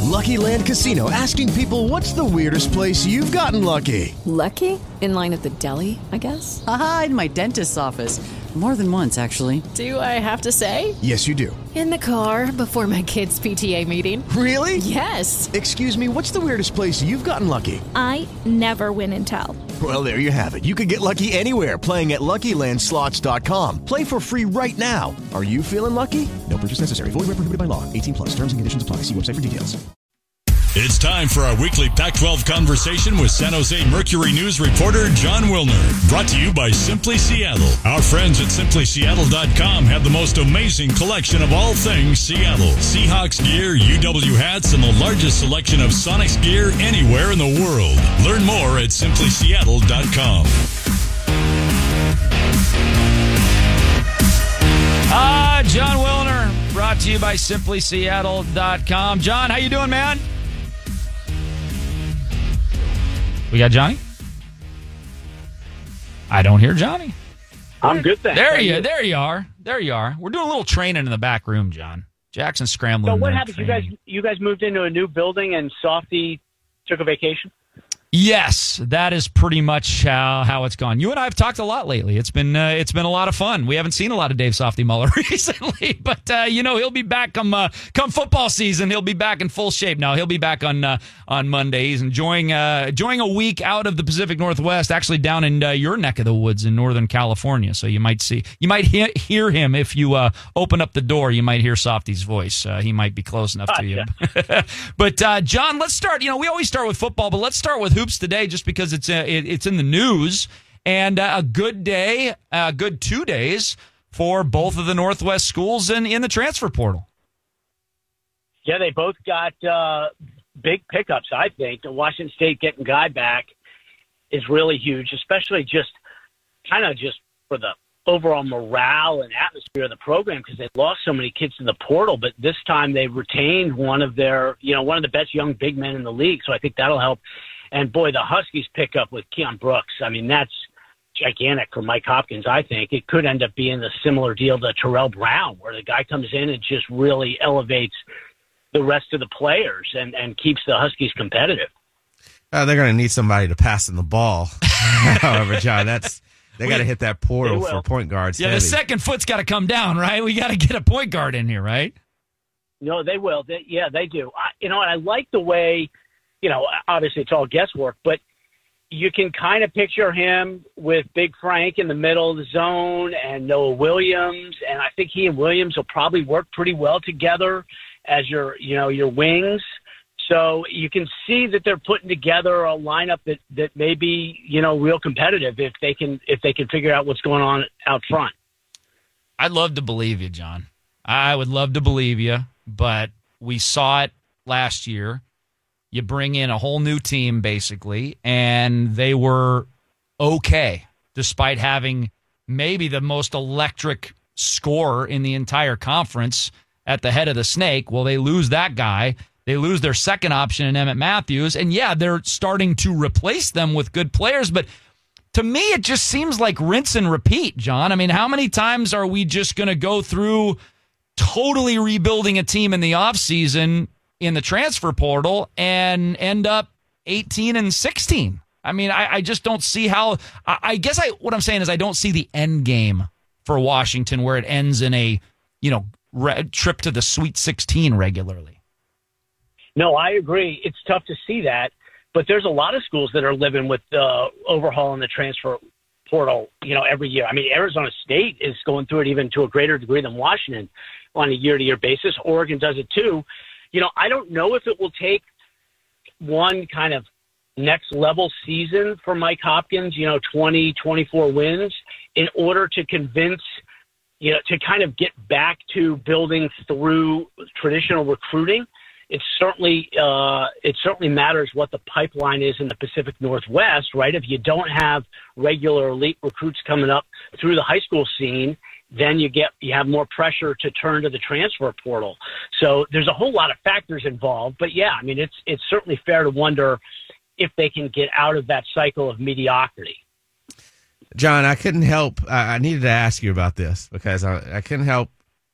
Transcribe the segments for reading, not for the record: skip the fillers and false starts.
Lucky Land Casino, asking people, what's the weirdest place you've gotten lucky? Lucky? In line at the deli, I guess? Aha, in my dentist's office. More than once, actually. Do I have to say? Yes, you do. In the car before my kids' PTA meeting. Really? Yes. Excuse me, what's the weirdest place you've gotten lucky? I never win and tell. Well, there you have it. You can get lucky anywhere, playing at LuckyLandSlots.com. Play for free right now. Are you feeling lucky? No purchase necessary. Void where prohibited by law. 18 plus. Terms and conditions apply. See website for details. It's time for our weekly Pac-12 conversation with San Jose Mercury News reporter John Wilner. Brought to you by Simply Seattle. Our friends at SimplySeattle.com have the most amazing collection of all things Seattle. Seahawks gear, UW hats, and the largest selection of Sonics gear anywhere in the world. Learn more at SimplySeattle.com. John Wilner, brought to you by SimplySeattle.com. John, how you doing, man? We got Johnny? I don't hear Johnny. I'm good, thanks. There you are. There you are. We're doing a little training in the back room, John. Jackson's scrambling. So what happened? You guys moved into a new building and Softy took a vacation? Yes, that is pretty much how it's gone. You and I have talked a lot lately. It's been a lot of fun. We haven't seen a lot of Dave Softy Muller recently, but he'll be back come football season. He'll be back in full shape. Now he'll be back on Monday. He's enjoying a week out of the Pacific Northwest, actually down in your neck of the woods in Northern California. So you might hear him if you open up the door. You might hear Softy's voice. He might be close enough to you. But John, let's start. We always start with football, but let's start with hoops today, just because it's in the news, and a good day, good 2 days for both of the Northwest schools in the transfer portal. Yeah, they both got big pickups, I think. Washington State getting Guy back is really huge, especially just for the overall morale and atmosphere of the program, because they lost so many kids to the portal, but this time they retained one of the best young big men in the league, so I think that'll help. And, boy, the Huskies pick up with Keon Brooks. I mean, that's gigantic for Mike Hopkins, I think. It could end up being a similar deal to Terrell Brown, where the guy comes in and just really elevates the rest of the players and keeps the Huskies competitive. They're going to need somebody to pass them the ball. However, John, they got to hit that portal for point guards. Yeah, heavy. The second foot's got to come down, right? We got to get a point guard in here, right? No, they will. They do. I like the way – obviously it's all guesswork, but you can kind of picture him with Big Frank in the middle of the zone and Noah Williams, and I think he and Williams will probably work pretty well together as your wings. So you can see that they're putting together a lineup that may be, real competitive if they can figure out what's going on out front. I'd love to believe you, John. I would love to believe you, but we saw it last year. You bring in a whole new team, basically, and they were okay, despite having maybe the most electric scorer in the entire conference at the head of the snake. Well, they lose that guy. They lose their second option in Emmett Matthews. And, yeah, they're starting to replace them with good players. But to me, it just seems like rinse and repeat, John. I mean, how many times are we just going to go through totally rebuilding a team in the offseason in the transfer portal and end up 18-16. I mean, I just don't see how. What I'm saying is I don't see the end game for Washington where it ends in a trip to the Sweet 16 regularly. No, I agree. It's tough to see that, but there's a lot of schools that are living with overhauling the transfer portal, every year. I mean, Arizona State is going through it even to a greater degree than Washington on a year-to-year basis. Oregon does it too. I don't know if it will take one kind of next level season for Mike Hopkins, 20, 24 wins in order to convince, to kind of get back to building through traditional recruiting. It certainly matters what the pipeline is in the Pacific Northwest, right? If you don't have regular elite recruits coming up through the high school scene, then you have more pressure to turn to the transfer portal. So there's a whole lot of factors involved. But, yeah, I mean, it's certainly fair to wonder if they can get out of that cycle of mediocrity. John, I couldn't help. I needed to ask you about this because I couldn't help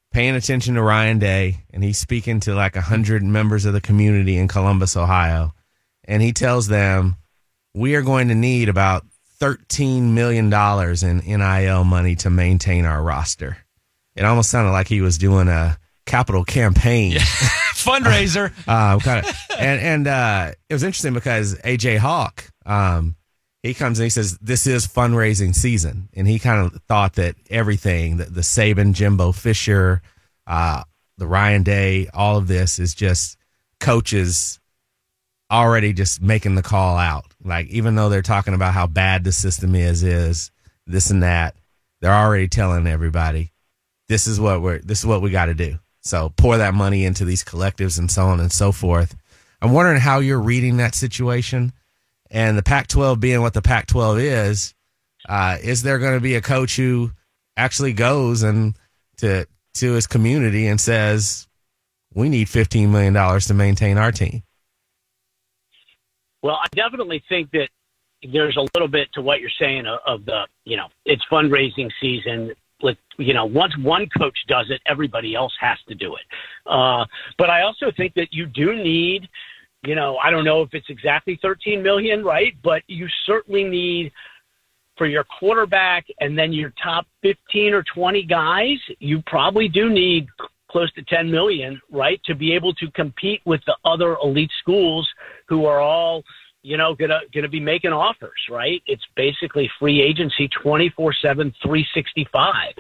paying attention to Ryan Day, and he's speaking to like 100 members of the community in Columbus, Ohio. And he tells them, we are going to need about $13 million in NIL money to maintain our roster. It almost sounded like he was doing a capital campaign. Yeah. Fundraiser. And it was interesting because AJ Hawk, he comes and he says, this is fundraising season. And he kind of thought that everything, the Saban, Jimbo Fisher, the Ryan Day, all of this is just coaches already just making the call out. Like, even though they're talking about how bad the system is this and that, they're already telling everybody, this is what we got to do. So pour that money into these collectives and so on and so forth. I'm wondering how you're reading that situation, and the Pac-12 being what the Pac-12 is there going to be a coach who actually goes and to his community and says, we need $15 million to maintain our team? Well, I definitely think that there's a little bit to what you're saying of the, it's fundraising season. Once one coach does it, everybody else has to do it. But I also think that you do need, I don't know if it's exactly $13 million, right? But you certainly need, for your quarterback and then your top 15 or 20 guys, you probably do need close to $10 million, right, to be able to compete with the other elite schools who are all, gonna be making offers, right? It's basically free agency 24/7, 365,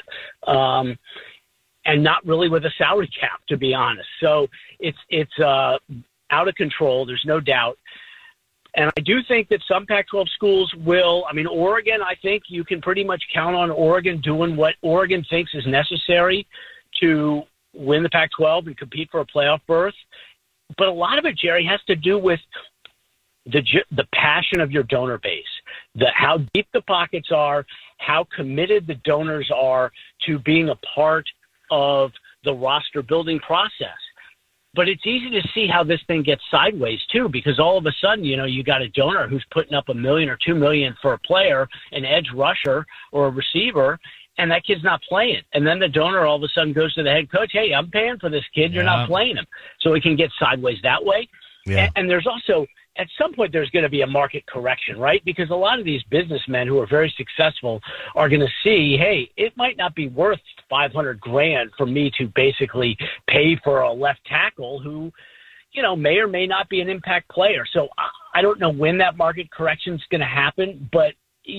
and not really with a salary cap, to be honest. So it's out of control. There's no doubt. And I do think that some Pac-12 schools will. I mean, Oregon, I think you can pretty much count on Oregon doing what Oregon thinks is necessary to win the Pac-12 and compete for a playoff berth. But a lot of it, Jerry, has to do with the passion of your donor base, how deep the pockets are, how committed the donors are to being a part of the roster building process. But it's easy to see how this thing gets sideways too, because all of a sudden, you got a donor who's putting up $1 million or $2 million for a player, an edge rusher or a receiver, and that kid's not playing. And then the donor all of a sudden goes to the head coach, hey, I'm paying for this kid. You're not playing him. So it can get sideways that way. Yeah. And there's also, at some point, there's going to be a market correction, right? Because a lot of these businessmen who are very successful are going to see, hey, it might not be worth $500,000 for me to basically pay for a left tackle who, may or may not be an impact player. So I don't know when that market correction is going to happen, but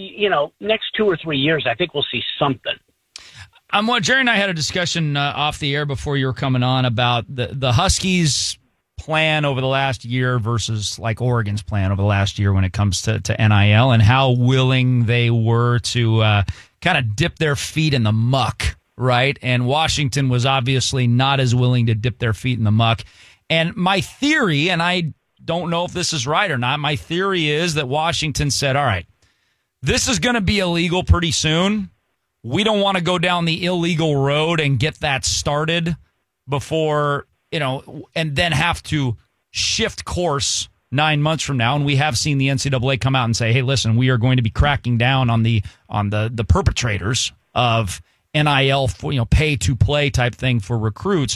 next 2 or 3 years, I think we'll see something. Jerry and I had a discussion off the air before you were coming on about the Huskies' plan over the last year versus like Oregon's plan over the last year when it comes to NIL, and how willing they were to kind of dip their feet in the muck, right? And Washington was obviously not as willing to dip their feet in the muck. And my theory, and I don't know if this is right or not, my theory is that Washington said, all right, this is going to be illegal pretty soon. We don't want to go down the illegal road and get that started before, and then have to shift course 9 months from now. And we have seen the NCAA come out and say, hey, listen, we are going to be cracking down on the perpetrators of NIL, pay to play type thing for recruits.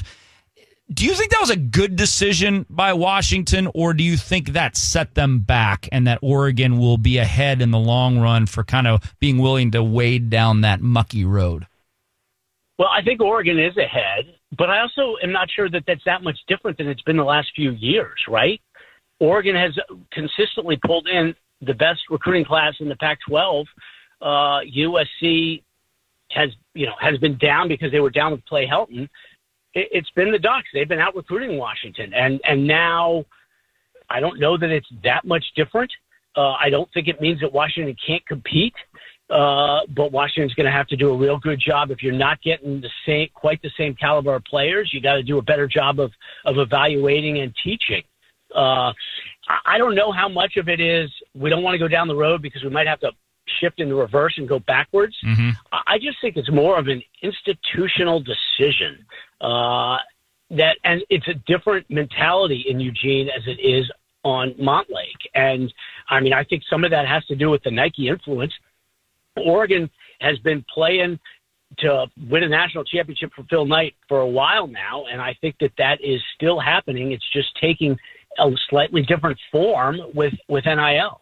Do you think that was a good decision by Washington, or do you think that set them back and that Oregon will be ahead in the long run for kind of being willing to wade down that mucky road? Well, I think Oregon is ahead, but I also am not sure that that's that much different than it's been the last few years, right? Oregon has consistently pulled in the best recruiting class in the Pac-12. USC has been down because they were down with Clay Helton. It's been the Ducks. They've been out recruiting Washington. And now I don't know that it's that much different. I don't think it means that Washington can't compete. But Washington's going to have to do a real good job. If you're not getting quite the same caliber of players, you got to do a better job of evaluating and teaching. I don't know how much of it is we don't want to go down the road because we might have to shift in the reverse and go backwards. Mm-hmm. I just think it's more of an institutional decision and it's a different mentality in Eugene as it is on Montlake. And I mean, I think some of that has to do with the Nike influence. Oregon has been playing to win a national championship for Phil Knight for a while now, and I think that is still happening. It's just taking a slightly different form with NIL.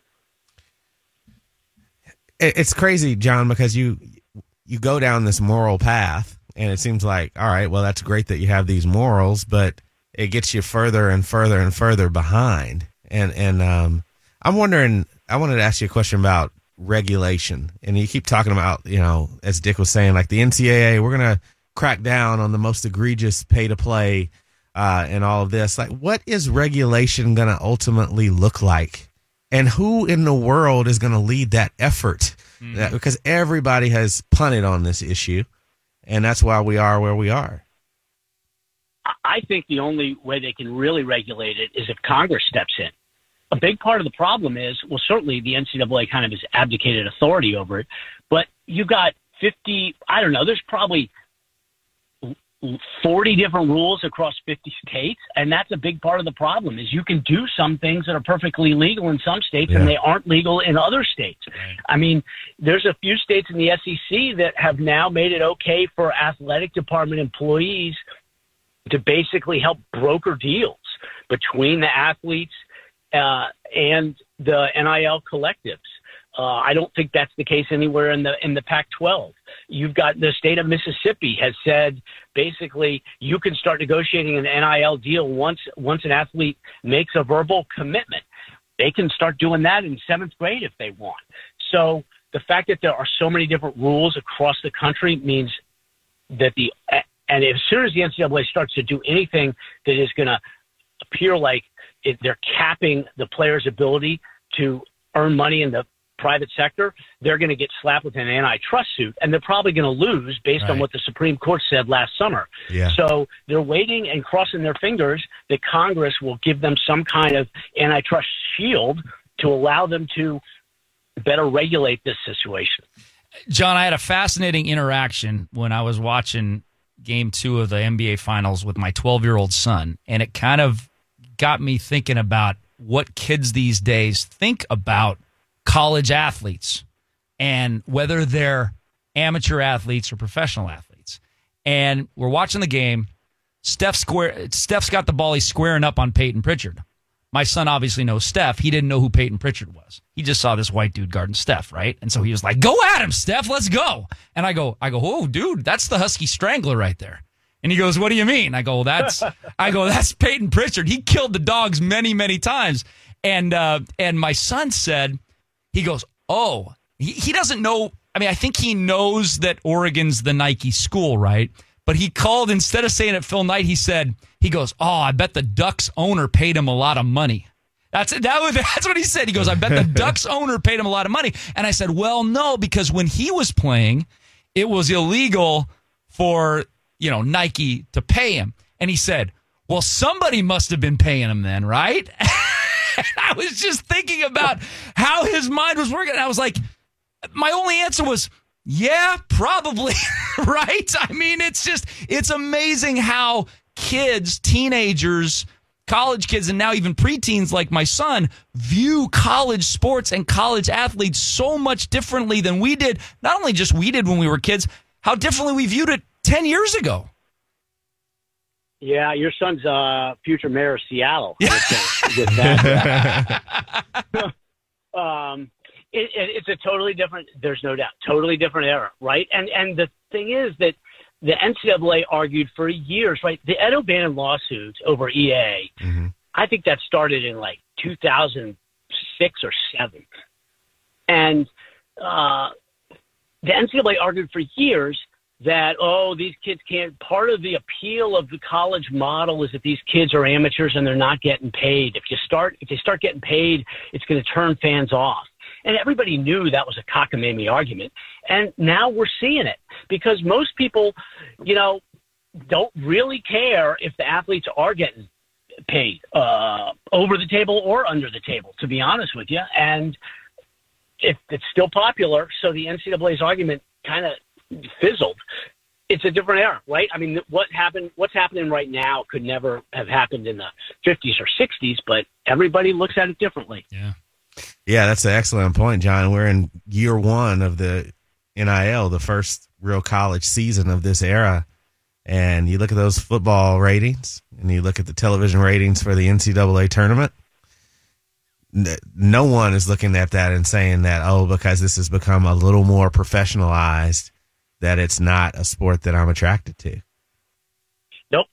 It's crazy, John, because you go down this moral path, and it seems like, all right, well, that's great that you have these morals, but it gets you further and further and further behind. And I'm wondering, I wanted to ask you a question about regulation. And you keep talking about, as Dick was saying, like the NCAA, we're going to crack down on the most egregious pay to play and all of this. Like, what is regulation going to ultimately look like? And who in the world is going to lead that effort? Because everybody has punted on this issue, and that's why we are where we are. I think the only way they can really regulate it is if Congress steps in. A big part of the problem is, well, certainly the NCAA kind of has abdicated authority over it, but you got 50, I don't know, there's probably 40 different rules across 50 states, and that's a big part of the problem is you can do some things that are perfectly legal in some states and they aren't legal in other states. Right. I mean, there's a few states in the SEC that have now made it okay for athletic department employees to basically help broker deals between the athletes and the NIL collectives. I don't think that's the case anywhere in the Pac-12. You've got the state of Mississippi has said basically you can start negotiating an NIL deal once an athlete makes a verbal commitment. They can start doing that in 7th grade if they want. So the fact that there are so many different rules across the country means that and as soon as the NCAA starts to do anything that is going to appear like they're capping the player's ability to earn money in the private sector, they're going to get slapped with an antitrust suit, and they're probably going to lose based on what the Supreme Court said last summer. Yeah. So they're waiting and crossing their fingers that Congress will give them some kind of antitrust shield to allow them to better regulate this situation. John, I had a fascinating interaction when I was watching Game 2 of the NBA Finals with my 12-year-old son, and it kind of got me thinking about what kids these days think about college athletes and whether they're amateur athletes or professional athletes. And we're watching the game. Steph's got the ball. He's squaring up on Peyton Pritchard. My son obviously knows Steph. He didn't know who Peyton Pritchard was. He just saw this white dude guarding Steph, right? And so he was like, "Go at him, Steph. Let's go." And I go, "Oh, dude, that's the Husky Strangler right there." And he goes, "What do you mean?" I go, "That's Peyton Pritchard. He killed the dogs many, many times." And my son said, he goes, "Oh, he doesn't know." I mean, I think he knows that Oregon's the Nike school, right? But he called, instead of saying it Phil Knight, he goes, "Oh, I bet the Ducks owner paid him a lot of money." That's what he said. He goes, "I bet the Ducks owner paid him a lot of money." And I said, "Well, no, because when he was playing, it was illegal for Nike to pay him." And he said, "Well, somebody must have been paying him then, right?" And I was just thinking about how his mind was working. And I was like, my only answer was, yeah, probably, right? I mean, it's amazing how kids, teenagers, college kids, and now even preteens like my son view college sports and college athletes so much differently than we did. Not only just we did when we were kids, how differently we viewed it 10 years ago. Yeah, your son's future mayor of Seattle. With that. It's a totally different, there's no doubt, totally different era, right? And the thing is that the NCAA argued for years, right? The Ed O'Bannon lawsuits over EA, I think that started in like 2006 or 7. And the NCAA argued for years that, these kids can't. Part of the appeal of the college model is that these kids are amateurs and they're not getting paid. If they start getting paid, it's going to turn fans off. And everybody knew that was a cockamamie argument. And now we're seeing it because most people, don't really care if the athletes are getting paid over the table or under the table, to be honest with you. And if it's still popular, so the NCAA's argument kind of fizzled. It's a different era, right? I mean, what's happening right now could never have happened in the 50s or 60s, but everybody looks at it differently. Yeah, that's an excellent point, John. We're in year 1 of the NIL, the first real college season of this era. And you look at those football ratings, and you look at the television ratings for the NCAA tournament. No one is looking at that and saying that, oh, because this has become a little more professionalized, that it's not a sport that I'm attracted to. Nope.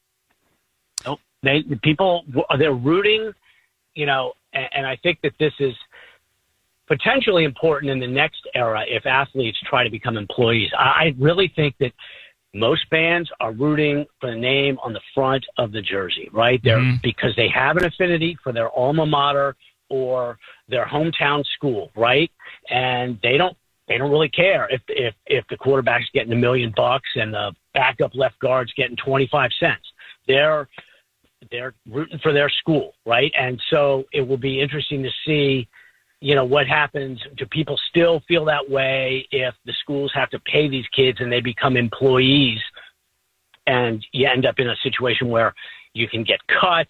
They're rooting, and I think that this is potentially important in the next era if athletes try to become employees. I really think that most fans are rooting for the name on the front of the jersey, right? They're because they have an affinity for their alma mater or their hometown school, right? And they don't really care if the quarterback's getting $1 million and the backup left guard's getting 25 cents. They're rooting for their school, right? And so it will be interesting to see, what happens. Do people still feel that way if the schools have to pay these kids and they become employees, and you end up in a situation where you can get cut,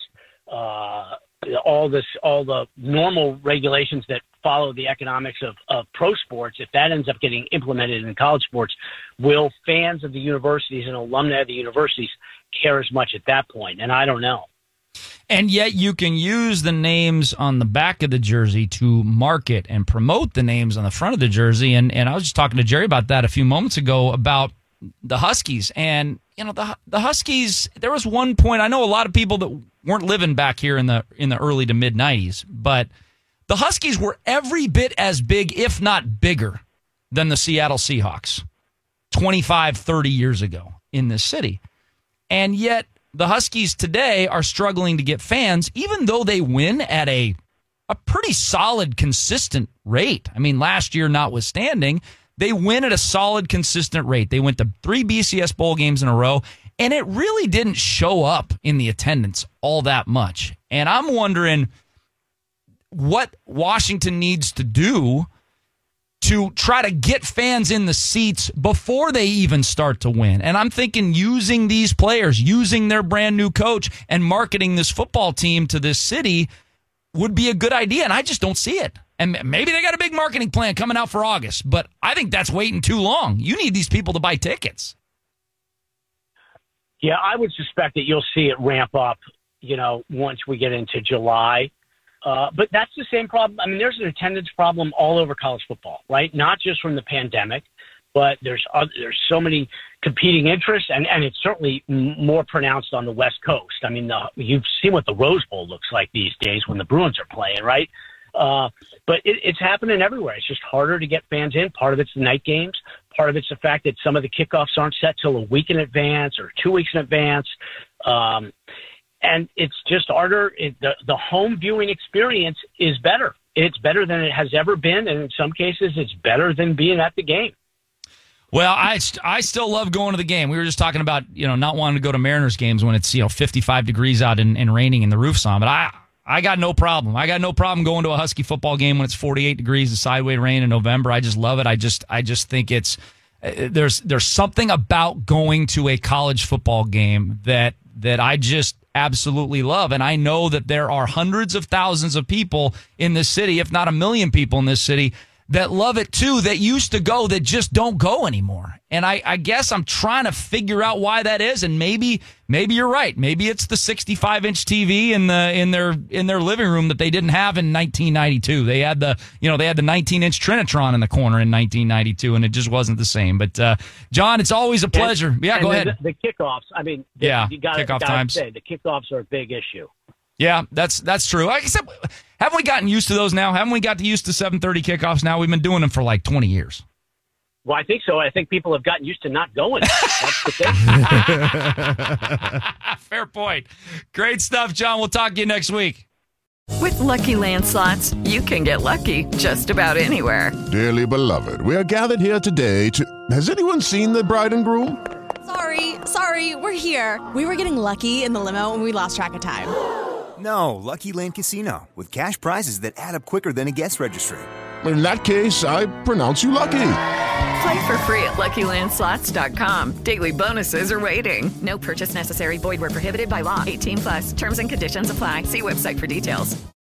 all the normal regulations that follow the economics of pro sports, if that ends up getting implemented in college sports, will fans of the universities and alumni of the universities care as much at that point? And I don't know. And yet you can use the names on the back of the jersey to market and promote the names on the front of the jersey. And I was just talking to Jerry about that a few moments ago about the Huskies. And, the Huskies, there was one point, I know a lot of people that weren't living back here in the early to mid 90s, but the Huskies were every bit as big, if not bigger, than the Seattle Seahawks 25, 30 years ago in this city. And yet the Huskies today are struggling to get fans, even though they win at a pretty solid, consistent rate. I mean, last year notwithstanding, they win at a solid, consistent rate. They went to 3 BCS bowl games in a row, and it really didn't show up in the attendance all that much. And I'm wondering what Washington needs to do to try to get fans in the seats before they even start to win. And I'm thinking using these players, using their brand new coach, and marketing this football team to this city would be a good idea. And I just don't see it. And maybe they got a big marketing plan coming out for August, but I think that's waiting too long. You need these people to buy tickets. Yeah, I would suspect that you'll see it ramp up, once we get into July. But that's the same problem. I mean, there's an attendance problem all over college football, right? Not just from the pandemic, but there's so many competing interests, and it's certainly more pronounced on the West Coast. I mean, you've seen what the Rose Bowl looks like these days when the Bruins are playing, right? But it's happening everywhere. It's just harder to get fans in. Part of it's the night games. Part of it's the fact that some of the kickoffs aren't set till a week in advance or 2 weeks in advance. And it's just harder. The home viewing experience is better. It's better than it has ever been, and in some cases, it's better than being at the game. Well, I still love going to the game. We were just talking about not wanting to go to Mariners games when it's 55 degrees out and raining and the roof's on. But I got no problem. I got no problem going to a Husky football game when it's 48 degrees and sideway rain in November. I just love it. I just think it's there's something about going to a college football game that I just absolutely love. And I know that there are hundreds of thousands of people in this city, if not 1 million people in this city, that love it too, that used to go, that just don't go anymore. And I guess I'm trying to figure out why that is. And maybe you're right. Maybe it's the 65-inch TV in their living room that they didn't have in 1992. They had the 19-inch Trinitron in the corner in 1992, and it just wasn't the same. But John, it's always a pleasure. And go ahead. The kickoffs. I mean, kickoff times. Say, the kickoffs are a big issue. Yeah, that's true. Like I said, haven't we gotten used to those now? Haven't we got used to 7:30 kickoffs now? We've been doing them for like 20 years. Well, I think so. I think people have gotten used to not going. That's the thing. Fair point. Great stuff, John. We'll talk to you next week. With Lucky Land Slots, you can get lucky just about anywhere. Dearly beloved, we are gathered here today to... Has anyone seen the bride and groom? Sorry, we're here. We were getting lucky in the limo and we lost track of time. No, Lucky Land Casino, with cash prizes that add up quicker than a guest registry. In that case, I pronounce you lucky. Play for free at LuckyLandSlots.com. Daily bonuses are waiting. No purchase necessary. Void where prohibited by law. 18+. Terms and conditions apply. See website for details.